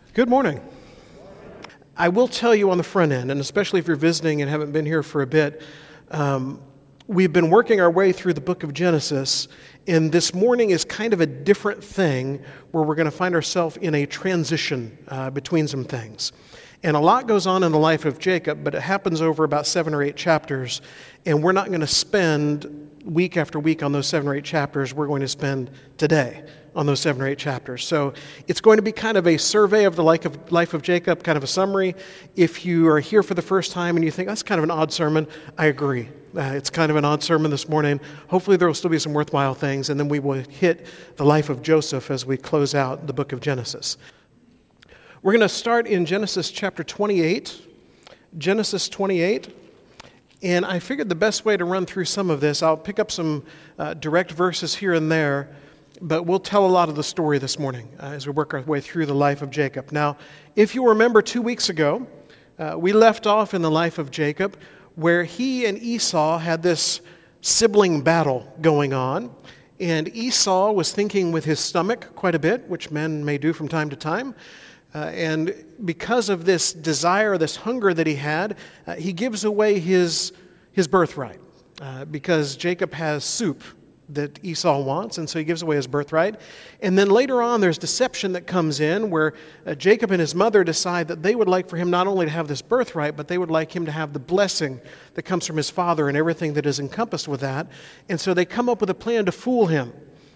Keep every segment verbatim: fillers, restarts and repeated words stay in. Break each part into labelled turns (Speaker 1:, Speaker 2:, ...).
Speaker 1: Good morning. I will tell you on the front end, and especially if you're visiting and haven't been here for a bit, um, we've been working our way through the book of Genesis, and this morning is kind of a different thing where we're going to find ourselves in a transition uh, between some things. And a lot goes on in the life of Jacob, but it happens over about seven or eight chapters, and we're not going to spend week after week on those seven or eight chapters. We're going to spend today on those seven or eight chapters. So it's going to be kind of a survey of the life of, life of Jacob, kind of a summary. If you are here for the first time and you think, that's kind of an odd sermon, I agree. Uh, it's kind of an odd sermon this morning. Hopefully there will still be some worthwhile things, and then we will hit the life of Joseph as we close out the book of Genesis. We're going to start in Genesis chapter twenty-eight. Genesis twenty-eight. And I figured the best way to run through some of this, I'll pick up some uh, direct verses here and there, but we'll tell a lot of the story this morning uh, as we work our way through the life of Jacob. Now, if you remember two weeks ago, uh, we left off in the life of Jacob where he and Esau had this sibling battle going on. And Esau was thinking with his stomach quite a bit, which men may do from time to time. Uh, and because of this desire, this hunger that he had, uh, he gives away his, his birthright. Uh, because Jacob has soup that Esau wants, and so he gives away his birthright. And then later on, there's deception that comes in where uh, Jacob and his mother decide that they would like for him not only to have this birthright, but they would like him to have the blessing that comes from his father and everything that is encompassed with that. And so they come up with a plan to fool him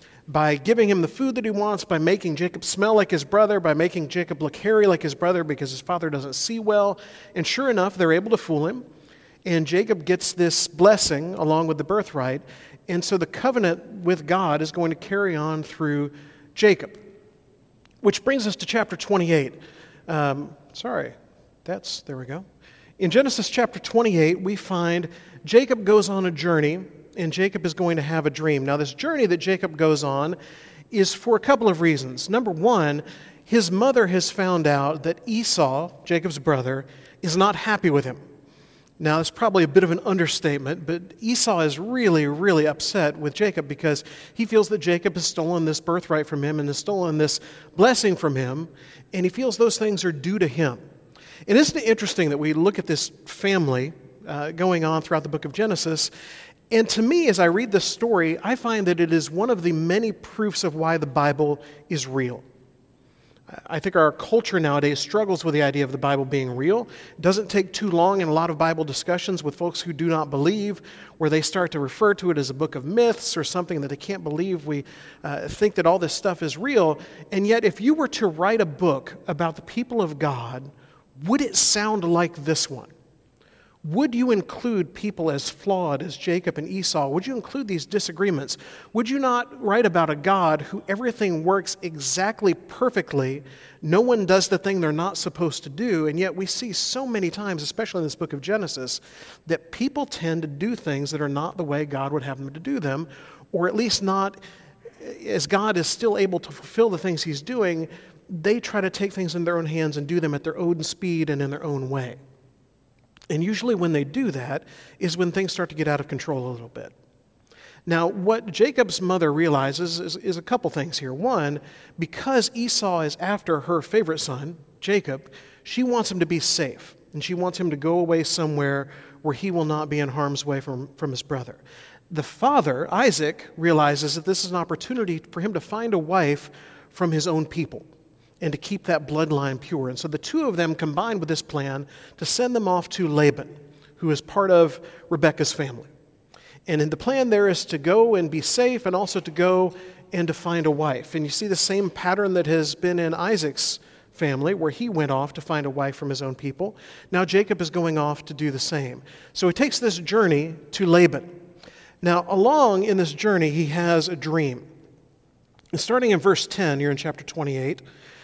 Speaker 1: by giving him the food that he wants, by making Jacob smell like his brother, by making Jacob look hairy like his brother because his father doesn't see well. And sure enough, they're able to fool him. And Jacob gets this blessing along with the birthright. And so the covenant with God is going to carry on through Jacob. Which brings us to chapter twenty-eight. Um, sorry, that's, there we go. In Genesis chapter twenty-eight, we find Jacob goes on a journey, and Jacob is going to have a dream. Now, this journey that Jacob goes on is for a couple of reasons. Number one, his mother has found out that Esau, Jacob's brother, is not happy with him. Now, it's probably a bit of an understatement, but Esau is really, really upset with Jacob because he feels that Jacob has stolen this birthright from him and has stolen this blessing from him, and he feels those things are due to him. And isn't it interesting that we look at this family uh, going on throughout the book of Genesis, and to me, as I read this story, I find that it is one of the many proofs of why the Bible is real. I think our culture nowadays struggles with the idea of the Bible being real. It doesn't take too long in a lot of Bible discussions with folks who do not believe, where they start to refer to it as a book of myths or something that they can't believe. We uh, think that all this stuff is real. And yet, if you were to write a book about the people of God, would it sound like this one? Would you include people as flawed as Jacob and Esau? Would you include these disagreements? Would you not write about a God who everything works exactly perfectly? No one does the thing they're not supposed to do, and yet we see so many times, especially in this book of Genesis, that people tend to do things that are not the way God would have them to do them, or at least not, as God is still able to fulfill the things He's doing, they try to take things in their own hands and do them at their own speed and in their own way. And usually when they do that is when things start to get out of control a little bit. Now, what Jacob's mother realizes is, is a couple things here. One, because Esau is after her favorite son, Jacob, she wants him to be safe. And she wants him to go away somewhere where he will not be in harm's way from, from his brother. The father, Isaac, realizes that this is an opportunity for him to find a wife from his own people and to keep that bloodline pure. And so the two of them combined with this plan to send them off to Laban, who is part of Rebekah's family. And in the plan there is to go and be safe and also to go and to find a wife. And you see the same pattern that has been in Isaac's family, where he went off to find a wife from his own people. Now Jacob is going off to do the same. So he takes this journey to Laban. Now along in this journey he has a dream. And starting in verse ten here in chapter twenty-eight,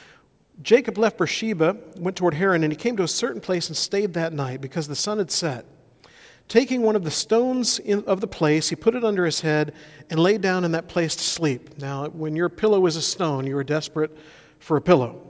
Speaker 1: Jacob left Beersheba, went toward Haran, and he came to a certain place and stayed that night because the sun had set. Taking one of the stones in, of the place, he put it under his head and lay down in that place to sleep. Now, when your pillow is a stone, you are desperate for a pillow.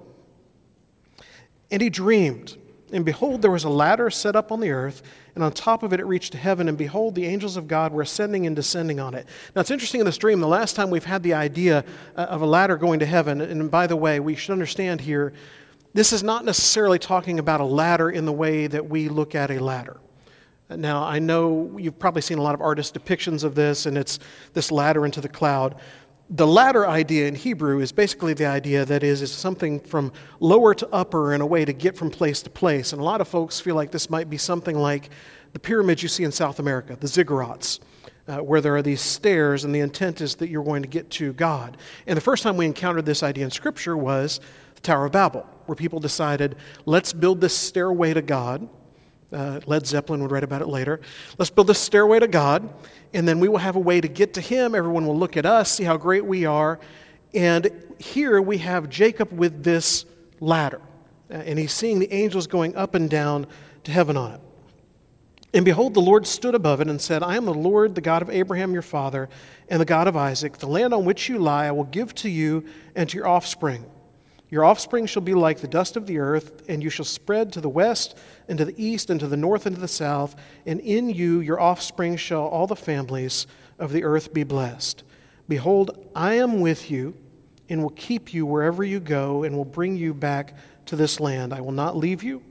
Speaker 1: And he dreamed, and behold, there was a ladder set up on the earth, and on top of it it reached to heaven, and behold, the angels of God were ascending and descending on it. Now, it's interesting in this dream, the last time we've had the idea uh, of a ladder going to heaven, and by the way, we should understand here, This is not necessarily talking about a ladder in the way that we look at a ladder. Now, I know you've probably seen a lot of artist depictions of this, and it's this ladder into the cloud. The ladder idea in Hebrew is basically the idea that is, is something from lower to upper in a way to get from place to place. And a lot of folks feel like this might be something like the pyramids you see in South America, the ziggurats, uh, where there are these stairs, and the intent is that you're going to get to God. And the first time we encountered this idea in Scripture was the Tower of Babel, where people decided, let's build this stairway to God. Uh, Led Zeppelin would write about it later. Let's build this stairway to God, and then we will have a way to get to Him. Everyone will look at us, see how great we are. And here we have Jacob with this ladder, uh, and he's seeing the angels going up and down to heaven on it. And behold, the Lord stood above it and said, I am the Lord, the God of Abraham your father, and the God of Isaac. The land on which you lie I will give to you and to your offspring. Your offspring shall be like the dust of the earth, and you shall spread to the west and to the east and to the north and to the south, and in you, your offspring, shall all the families of the earth be blessed. Behold, I am with you and will keep you wherever you go and will bring you back to this land. I will not leave you.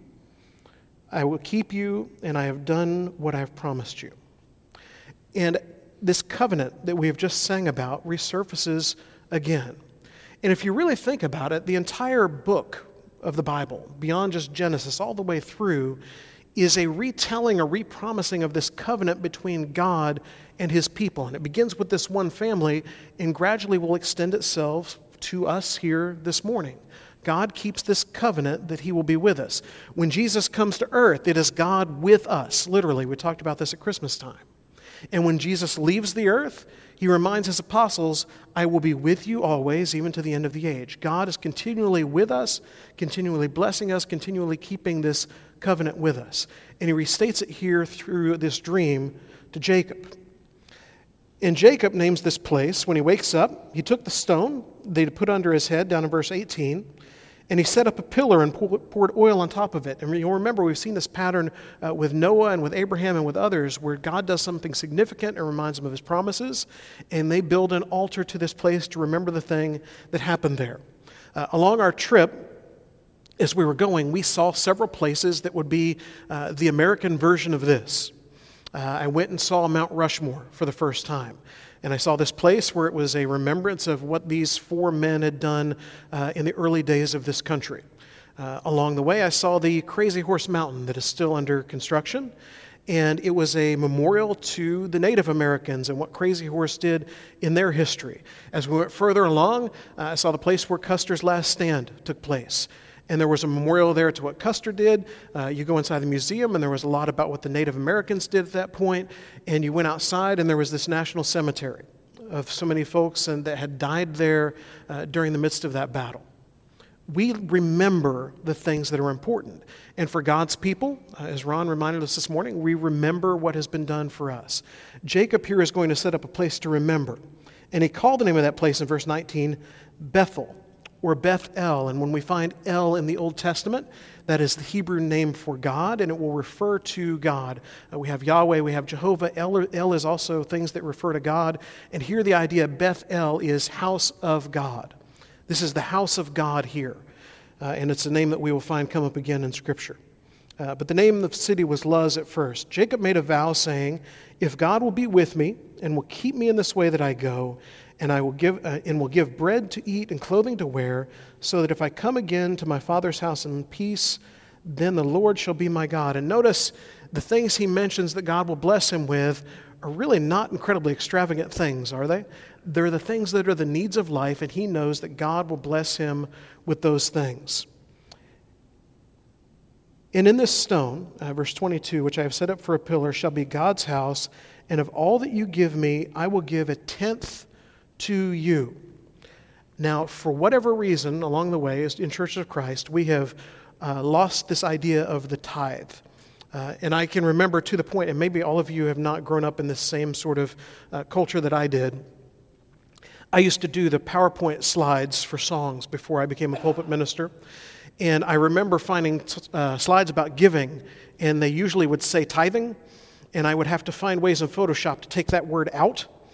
Speaker 1: I will keep you, and I have done what I have promised you. And this covenant that we have just sang about resurfaces again. And if you really think about it, the entire book of the Bible, beyond just Genesis, all the way through, is a retelling, a repromising of this covenant between God and His people. And it begins with this one family and gradually will extend itself to us here this morning. God keeps this covenant that He will be with us. When Jesus comes to earth, it is God with us, literally. We talked about this at Christmas time. And when Jesus leaves the earth, He reminds His apostles, I will be with you always, even to the end of the age. God is continually with us, continually blessing us, continually keeping this covenant with us. And He restates it here through this dream to Jacob. And Jacob names this place, when he wakes up, he took the stone they put under his head, down in verse eighteen, and he set up a pillar and poured oil on top of it. And you'll remember we've seen this pattern uh, with Noah and with Abraham and with others where God does something significant and reminds them of His promises, and they build an altar to this place to remember the thing that happened there. Uh, along our trip, as we were going, we saw several places that would be uh, the American version of this. Uh, I went and saw Mount Rushmore for the first time. And I saw this place where it was a remembrance of what these four men had done uh, in the early days of this country. Uh, along the way, I saw the Crazy Horse Mountain that is still under construction. And it was a memorial to the Native Americans and what Crazy Horse did in their history. As we went further along, uh, I saw the place where Custer's last stand took place. And there was a memorial there to what Custer did. Uh, you go inside the museum, and there was a lot about what the Native Americans did at that point. And you went outside, and there was this national cemetery of so many folks and that had died there uh, during the midst of that battle. We remember the things that are important. And for God's people, uh, as Ron reminded us this morning, we remember what has been done for us. Jacob here is going to set up a place to remember. And he called the name of that place in verse nineteen, Bethel, or Beth-El. And when we find El in the Old Testament, that is the Hebrew name for God, and it will refer to God. Uh, we have Yahweh, we have Jehovah. El, El is also things that refer to God. And here the idea Beth-El is house of God. This is the house of God here. Uh, and it's a name that we will find come up again in Scripture. Uh, but the name of the city was Luz at first. Jacob made a vow saying, if God will be with me and will keep me in this way that I go, and I will give uh, and will give bread to eat and clothing to wear, so that if I come again to my father's house in peace, then the Lord shall be my God. And notice the things he mentions that God will bless him with are really not incredibly extravagant things, are they? They're the things that are the needs of life, and he knows that God will bless him with those things. And in this stone, uh, verse twenty-two, which I have set up for a pillar, shall be God's house, and of all that you give me, I will give a tenth to you. Now, for whatever reason, along the way, in Churches of Christ, we have uh, lost this idea of the tithe. Uh, and I can remember to the point, and maybe all of you have not grown up in the same sort of uh, culture that I did. I used to do the PowerPoint slides for songs before I became a pulpit minister. And I remember finding uh, slides about giving, and they usually would say tithing, and I would have to find ways in Photoshop to take that word out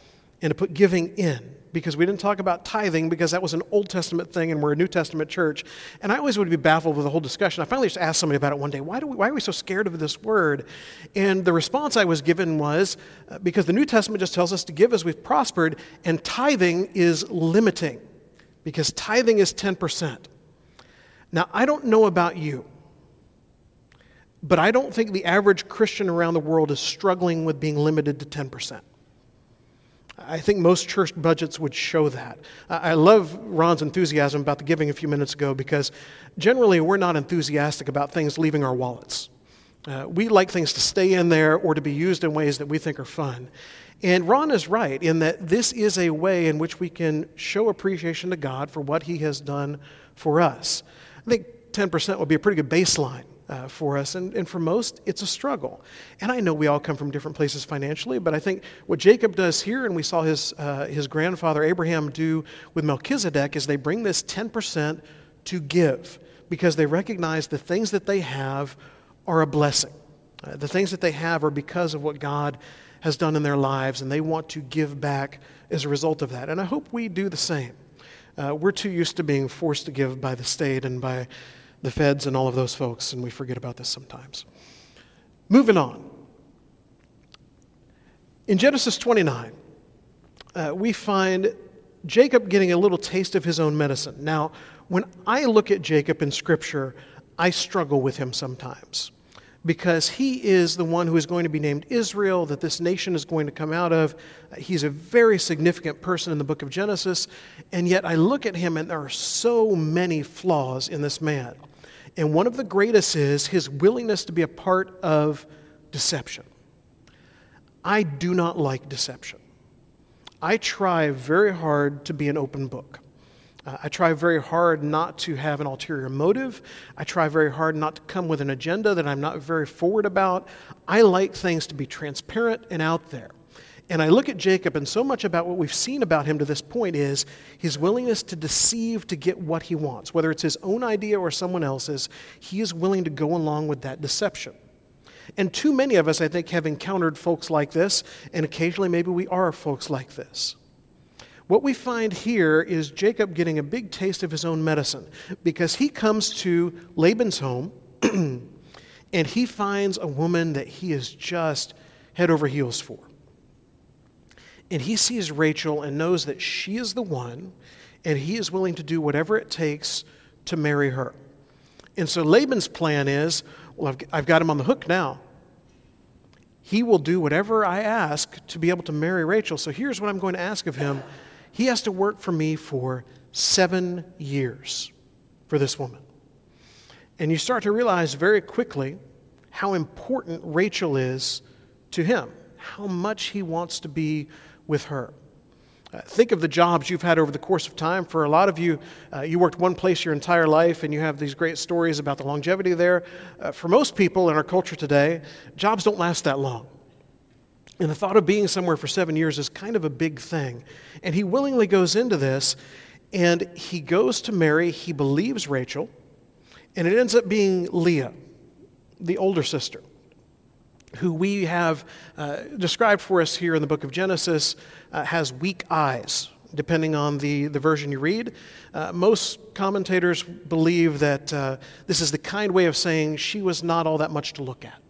Speaker 1: and to put giving in, because we didn't talk about tithing because that was an Old Testament thing and we're a New Testament church. And I always would be baffled with the whole discussion. I finally just asked somebody about it one day. Why do we, why are we so scared of this word? And the response I was given was, uh, because the New Testament just tells us to give as we've prospered, and tithing is limiting, because tithing is ten percent. Now, I don't know about you, but I don't think the average Christian around the world is struggling with being limited to ten percent. I think most church budgets would show that. I love Ron's enthusiasm about the giving a few minutes ago, because generally we're not enthusiastic about things leaving our wallets. Uh, we like things to stay in there or to be used in ways that we think are fun. And Ron is right in that this is a way in which we can show appreciation to God for what He has done for us. I think ten percent would be a pretty good baseline uh, for us, and, and for most, it's a struggle. And I know we all come from different places financially, but I think what Jacob does here, and we saw his, uh, his grandfather Abraham do with Melchizedek, is they bring this ten percent to give, because they recognize the things that they have are a blessing. Uh, the things that they have are because of what God has done in their lives, and they want to give back as a result of that. And I hope we do the same. Uh, we're too used to being forced to give by the state and by the feds and all of those folks, and we forget about this sometimes. Moving on. In Genesis twenty-nine, uh, we find Jacob getting a little taste of his own medicine. Now, when I look at Jacob in Scripture, I struggle with him sometimes, because he is the one who is going to be named Israel, that this nation is going to come out of. He's a very significant person in the book of Genesis, and yet I look at him and there are so many flaws in this man. And one of the greatest is his willingness to be a part of deception. I do not like deception. I try very hard to be an open book. Uh, I try very hard not to have an ulterior motive. I try very hard not to come with an agenda that I'm not very forward about. I like things to be transparent and out there. And I look at Jacob, and so much about what we've seen about him to this point is his willingness to deceive to get what he wants. Whether it's his own idea or someone else's, he is willing to go along with that deception. And too many of us, I think, have encountered folks like this, and occasionally maybe we are folks like this. What we find here is Jacob getting a big taste of his own medicine, because he comes to Laban's home and he finds a woman that he is just head over heels for. And he sees Rachel and knows that she is the one, and he is willing to do whatever it takes to marry her. And so Laban's plan is, well, I've, I've got him on the hook now. He will do whatever I ask to be able to marry Rachel. So here's what I'm going to ask of him. He has to work for me for seven years for this woman. And you start to realize very quickly how important Rachel is to him, how much he wants to be with her. Uh, think of the jobs you've had over the course of time. For a lot of you, uh, you worked one place your entire life, and you have these great stories about the longevity there. Uh, for most people in our culture today, jobs don't last that long. And the thought of being somewhere for seven years is kind of a big thing. And he willingly goes into this, and he goes to marry, he believes Rachel, and it ends up being Leah, the older sister, who we have uh, described for us here in the book of Genesis, uh, has weak eyes, depending on the, the version you read. Uh, most commentators believe that uh, this is the kind way of saying she was not all that much to look at.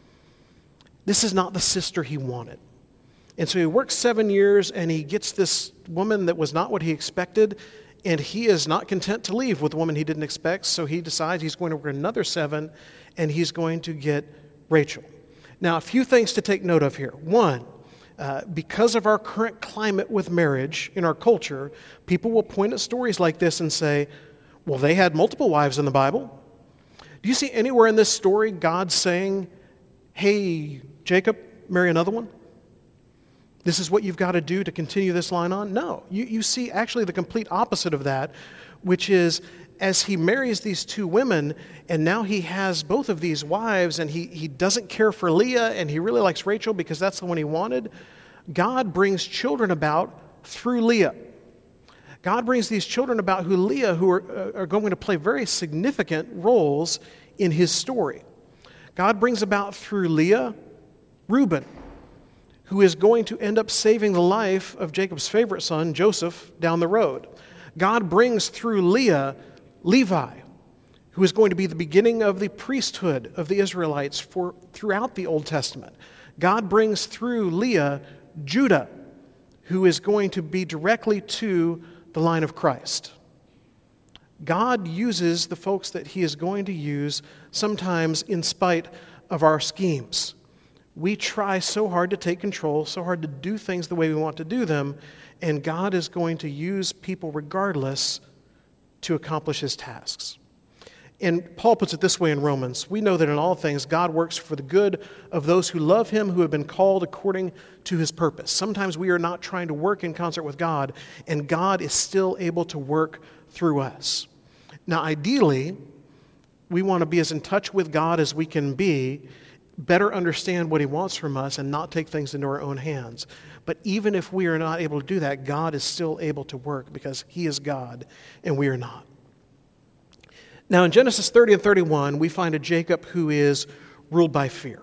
Speaker 1: This is not the sister he wanted. And so he works seven years, and he gets this woman that was not what he expected, and he is not content to leave with the woman he didn't expect, so he decides he's going to work another seven, and he's going to get Rachel. Now, a few things to take note of here. One, uh, because of our current climate with marriage in our culture, people will point at stories like this and say, well, they had multiple wives in the Bible. Do you see anywhere in this story God saying, hey, Jacob, marry another one? This is what you've got to do to continue this line on? No. You, you see actually the complete opposite of that, which is as he marries these two women, and now he has both of these wives, and he, he doesn't care for Leah, and he really likes Rachel because that's the one he wanted, God brings children about through Leah. God brings these children about who Leah, who are, are going to play very significant roles in his story. God brings about through Leah, Reuben, who is going to end up saving the life of Jacob's favorite son, Joseph, down the road. God brings through Leah, Levi, who is going to be the beginning of the priesthood of the Israelites for throughout the Old Testament. God brings through Leah, Judah, who is going to be directly to the line of Christ. God uses the folks that he is going to use, sometimes in spite of our schemes. We try so hard to take control, so hard to do things the way we want to do them, and God is going to use people regardless to accomplish his tasks. And Paul puts it this way in Romans: we know that in all things God works for the good of those who love him, who have been called according to his purpose. Sometimes we are not trying to work in concert with God, and God is still able to work through us. Now, ideally, we want to be as in touch with God as we can be, better understand what he wants from us, and not take things into our own hands. But even if we are not able to do that, God is still able to work because he is God and we are not. Now, in Genesis thirty and thirty-one, we find a Jacob who is ruled by fear.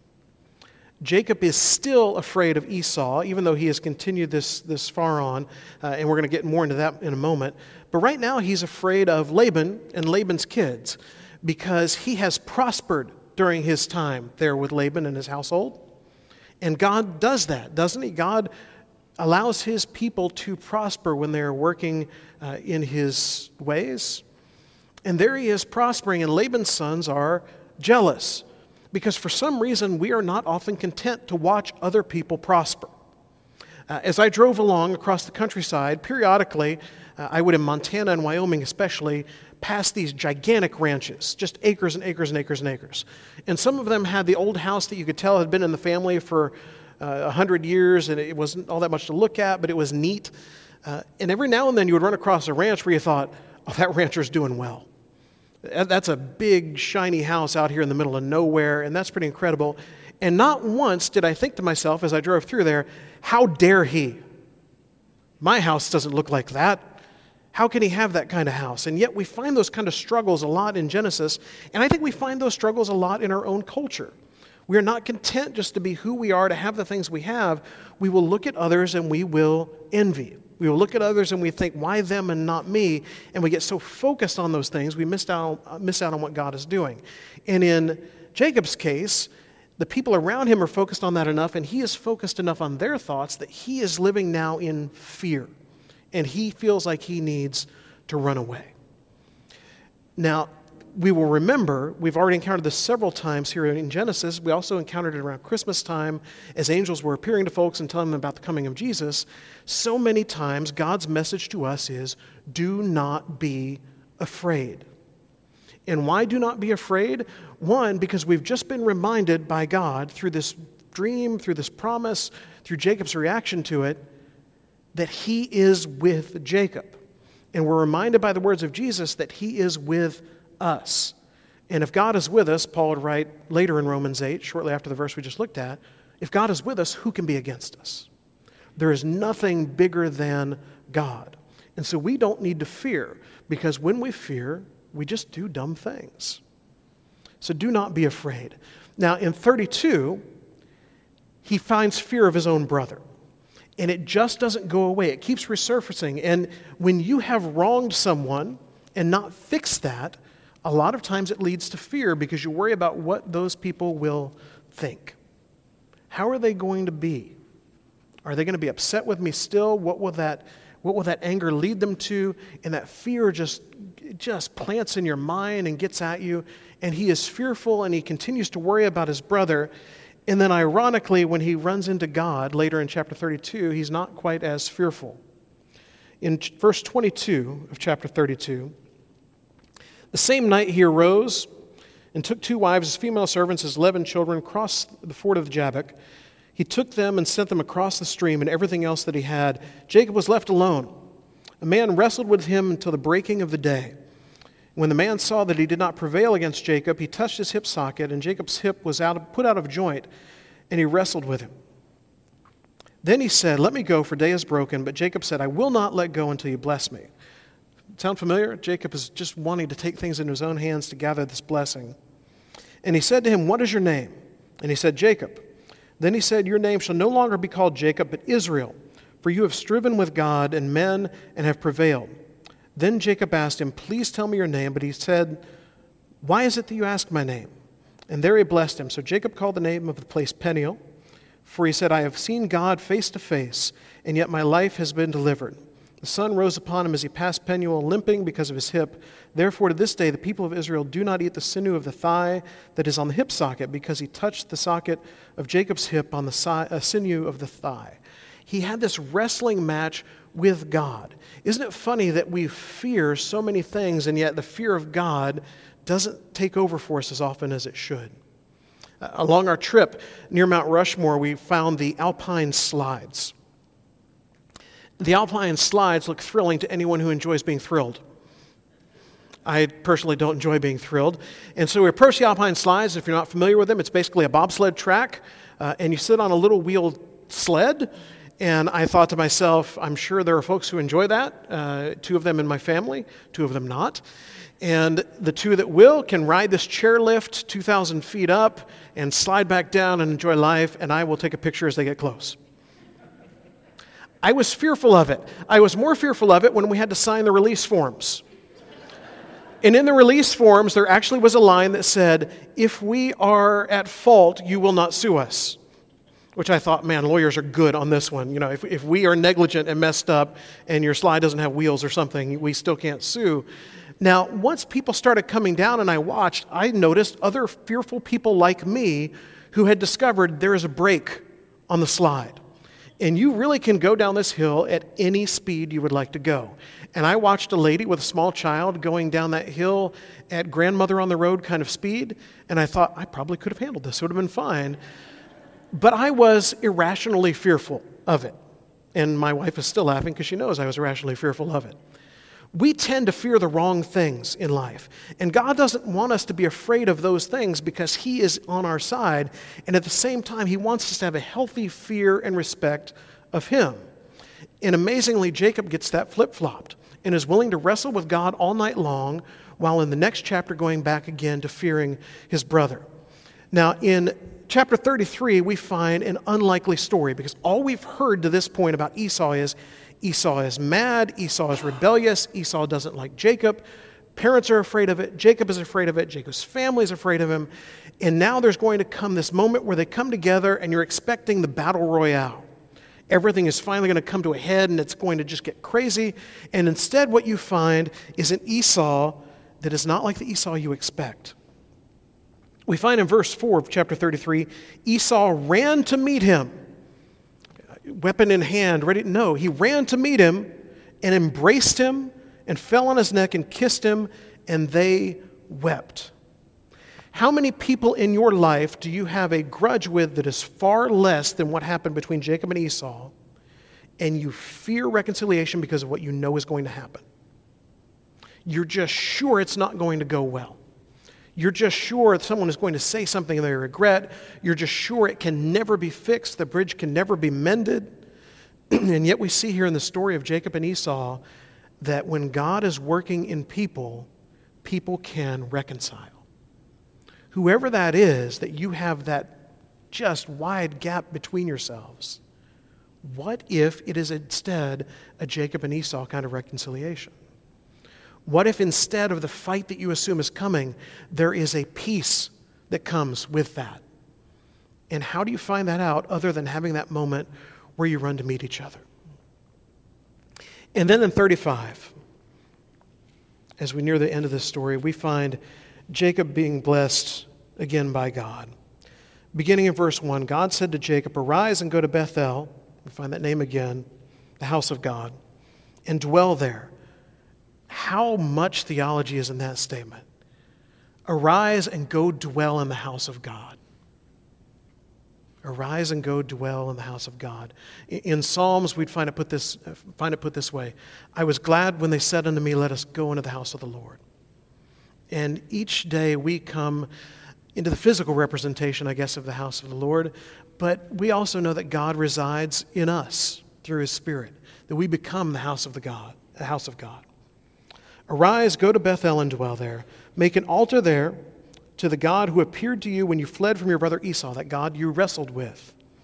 Speaker 1: Jacob is still afraid of Esau, even though he has continued this, this far on, uh, and we're going to get more into that in a moment. But right now, he's afraid of Laban and Laban's kids because he has prospered during his time there with Laban and his household. And God does that, doesn't he? God allows his people to prosper when they're working uh, in his ways. And there he is prospering, and Laban's sons are jealous because for some reason we are not often content to watch other people prosper. Uh, as I drove along across the countryside, periodically, uh, I would in Montana and Wyoming especially, pass these gigantic ranches, just acres and acres and acres and acres. And some of them had the old house that you could tell had been in the family for uh, a hundred years, and it wasn't all that much to look at, but it was neat. Uh, and every now and then you would run across a ranch where you thought, oh, that rancher's doing well. That's a big, shiny house out here in the middle of nowhere, and that's pretty incredible. And not once did I think to myself as I drove through there, how dare he? My house doesn't look like that. How can he have that kind of house? And yet we find those kind of struggles a lot in Genesis, and I think we find those struggles a lot in our own culture. We are not content just to be who we are, to have the things we have. We will look at others and we will envy. We will look at others and we think, why them and not me? And we get so focused on those things, we miss out, miss out on what God is doing. And in Jacob's case, the people around him are focused on that enough, and he is focused enough on their thoughts that he is living now in fear. And he feels like he needs to run away. Now, we will remember, we've already encountered this several times here in Genesis. We also encountered it around Christmas time as angels were appearing to folks and telling them about the coming of Jesus. So many times, God's message to us is, do not be afraid. And why do not be afraid? One, because we've just been reminded by God through this dream, through this promise, through Jacob's reaction to it, that he is with Jacob. And we're reminded by the words of Jesus that he is with us. And if God is with us, Paul would write later in Romans eight, shortly after the verse we just looked at, if God is with us, who can be against us? There is nothing bigger than God. And so we don't need to fear, because when we fear, we just do dumb things. So do not be afraid. Now in thirty-two, he finds fear of his own brother. And it just doesn't go away. It keeps resurfacing. And when you have wronged someone and not fixed that, a lot of times it leads to fear because you worry about what those people will think. How are they going to be? Are they going to be upset with me still? What will that, what will that anger lead them to? And that fear just, just plants in your mind and gets at you. And he is fearful and he continues to worry about his brother. And then ironically, when he runs into God later in chapter thirty-two, he's not quite as fearful. In verse twenty-two of chapter thirty-two, the same night he arose and took two wives, his female servants, his eleven children, crossed the ford of the Jabbok. He took them and sent them across the stream and everything else that he had. Jacob was left alone. A man wrestled with him until the breaking of the day. When the man saw that he did not prevail against Jacob, he touched his hip socket, and Jacob's hip was out of, put out of joint, and he wrestled with him. Then he said, let me go, for day is broken. But Jacob said, I will not let go until you bless me. Sound familiar? Jacob is just wanting to take things into his own hands to gather this blessing. And he said to him, what is your name? And he said, Jacob. Then he said, your name shall no longer be called Jacob, but Israel, for you have striven with God and men and have prevailed. Then Jacob asked him, please tell me your name. But he said, why is it that you ask my name? And there he blessed him. So Jacob called the name of the place Peniel, for he said, I have seen God face to face, and yet my life has been delivered. The sun rose upon him as he passed Peniel, limping because of his hip. Therefore, to this day, the people of Israel do not eat the sinew of the thigh that is on the hip socket, because he touched the socket of Jacob's hip on the si- uh, sinew of the thigh. He had this wrestling match with God. Isn't it funny that we fear so many things, and yet the fear of God doesn't take over for us as often as it should? Uh, along our trip near Mount Rushmore, we found the Alpine Slides. The Alpine Slides look thrilling to anyone who enjoys being thrilled. I personally don't enjoy being thrilled. And so we approach the Alpine Slides. If you're not familiar with them, it's basically a bobsled track, uh, and you sit on a little wheeled sled. And I thought to myself, I'm sure there are folks who enjoy that, uh, two of them in my family, two of them not. And the two that will can ride this chairlift two thousand feet up and slide back down and enjoy life, and I will take a picture as they get close. I was fearful of it. I was more fearful of it when we had to sign the release forms. And in the release forms, there actually was a line that said, if we are at fault, you will not sue us. Which I thought, man, lawyers are good on this one. You know, if, if we are negligent and messed up and your slide doesn't have wheels or something, we still can't sue. Now, once people started coming down and I watched, I noticed other fearful people like me who had discovered there is a brake on the slide. And you really can go down this hill at any speed you would like to go. And I watched a lady with a small child going down that hill at grandmother on the road kind of speed, and I thought, I probably could have handled this. It would have been fine. But I was irrationally fearful of it. And my wife is still laughing because she knows I was irrationally fearful of it. We tend to fear the wrong things in life. And God doesn't want us to be afraid of those things because He is on our side. And at the same time, He wants us to have a healthy fear and respect of Him. And amazingly, Jacob gets that flip-flopped and is willing to wrestle with God all night long, while in the next chapter going back again to fearing his brother. Now, in chapter thirty-three, we find an unlikely story, because all we've heard to this point about Esau is Esau is mad, Esau is rebellious, Esau doesn't like Jacob, parents are afraid of it, Jacob is afraid of it, Jacob's family is afraid of him, and now there's going to come this moment where they come together and you're expecting the battle royale. Everything is finally going to come to a head and it's going to just get crazy, and instead what you find is an Esau that is not like the Esau you expect. We find in verse four of chapter thirty-three, Esau ran to meet him, weapon in hand, ready. No, he ran to meet him and embraced him and fell on his neck and kissed him, and they wept. How many people in your life do you have a grudge with that is far less than what happened between Jacob and Esau, and you fear reconciliation because of what you know is going to happen? You're just sure it's not going to go well. You're just sure someone is going to say something they regret. You're just sure it can never be fixed. The bridge can never be mended. And yet we see here in the story of Jacob and Esau that when God is working in people, people can reconcile. Whoever that is, that you have that just wide gap between yourselves, what if it is instead a Jacob and Esau kind of reconciliation? What if instead of the fight that you assume is coming, there is a peace that comes with that? And how do you find that out other than having that moment where you run to meet each other? And then in thirty-five, as we near the end of this story, we find Jacob being blessed again by God. Beginning in verse one, God said to Jacob, "Arise and go to Bethel," we find that name again, the house of God, "and dwell there." How much theology is in that statement? Arise and go dwell in the house of God. Arise and go dwell in the house of God. In Psalms, we'd find it put this, find it put this way: I was glad when they said unto me, let us go into the house of the Lord. And each day we come into the physical representation, I guess, of the house of the Lord, but we also know that God resides in us through His Spirit, that we become the house of the God, the house of God. Arise, go to Bethel and dwell there. Make an altar there to the God who appeared to you when you fled from your brother Esau, that God you wrestled with.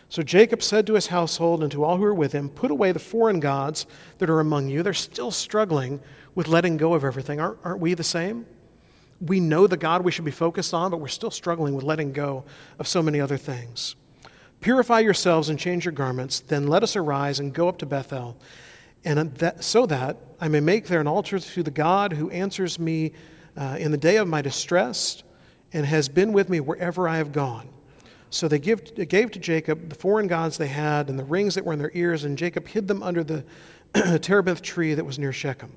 Speaker 1: So Jacob said to his household and to all who were with him, put away the foreign gods that are among you. They're still struggling with letting go of everything. Aren't, aren't we the same? We know the God we should be focused on, but we're still struggling with letting go of so many other things. Purify yourselves and change your garments. Then let us arise and go up to Bethel, and that, so that I may make there an altar to the God who answers me uh, in the day of my distress and has been with me wherever I have gone. So they, give, they gave to Jacob the foreign gods they had and the rings that were in their ears, and Jacob hid them under the terebinth tree that was near Shechem.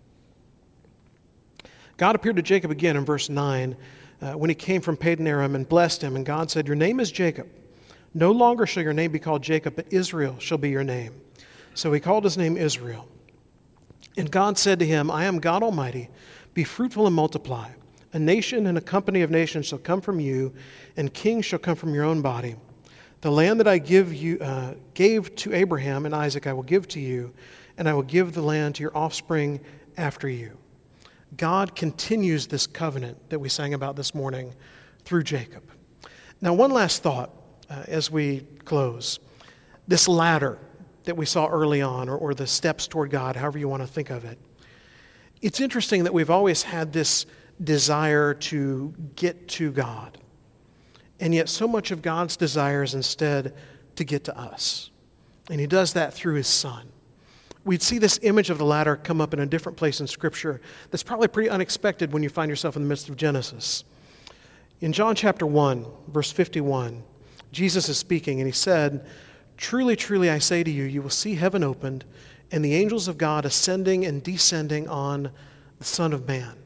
Speaker 1: God appeared to Jacob again in verse nine uh, when he came from Padan Aram and blessed him, and God said, your name is Jacob. No longer shall your name be called Jacob, but Israel shall be your name. So he called his name Israel. And God said to him, I am God Almighty. Be fruitful and multiply. A nation and a company of nations shall come from you, and kings shall come from your own body. The land that I give you, uh, gave to Abraham and Isaac I will give to you, and I will give the land to your offspring after you. God continues this covenant that we sang about this morning through Jacob. Now, one last thought uh, as we close. This ladder that we saw early on, or, or the steps toward God, however you want to think of it. It's interesting that we've always had this desire to get to God. And yet so much of God's desire is instead to get to us. And he does that through his Son. We'd see this image of the ladder come up in a different place in Scripture that's probably pretty unexpected when you find yourself in the midst of Genesis. In John chapter one, verse fifty-one, Jesus is speaking, and he said, truly, truly, I say to you, you will see heaven opened and the angels of God ascending and descending on the Son of Man.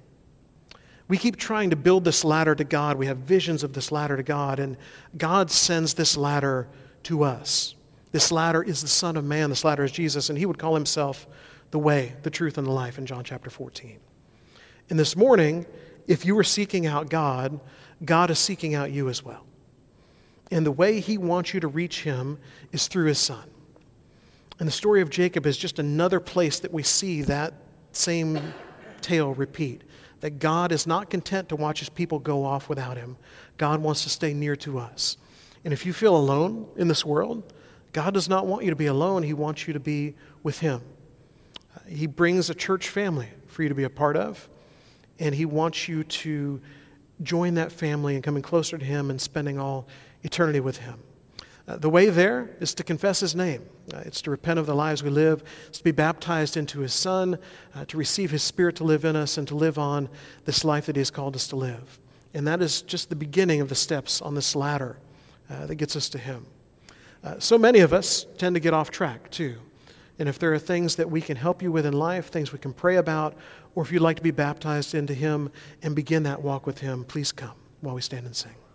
Speaker 1: We keep trying to build this ladder to God. We have visions of this ladder to God, and God sends this ladder to us. This ladder is the Son of Man. This ladder is Jesus, and he would call himself the way, the truth, and the life in John chapter fourteen. And this morning, if you were seeking out God, God is seeking out you as well. And the way he wants you to reach him is through his Son. And the story of Jacob is just another place that we see that same tale repeat. That God is not content to watch his people go off without him. God wants to stay near to us. And if you feel alone in this world, God does not want you to be alone. He wants you to be with him. Uh, he brings a church family for you to be a part of. And he wants you to join that family and coming closer to him and spending all eternity with him. Uh, the way there is to confess his name. Uh, it's to repent of the lives we live. It's to be baptized into his Son, uh, to receive his Spirit to live in us and to live on this life that he has called us to live. And that is just the beginning of the steps on this ladder uh, that gets us to him. Uh, so many of us tend to get off track too. And if there are things that we can help you with in life, things we can pray about, or if you'd like to be baptized into him and begin that walk with him, please come while we stand and sing.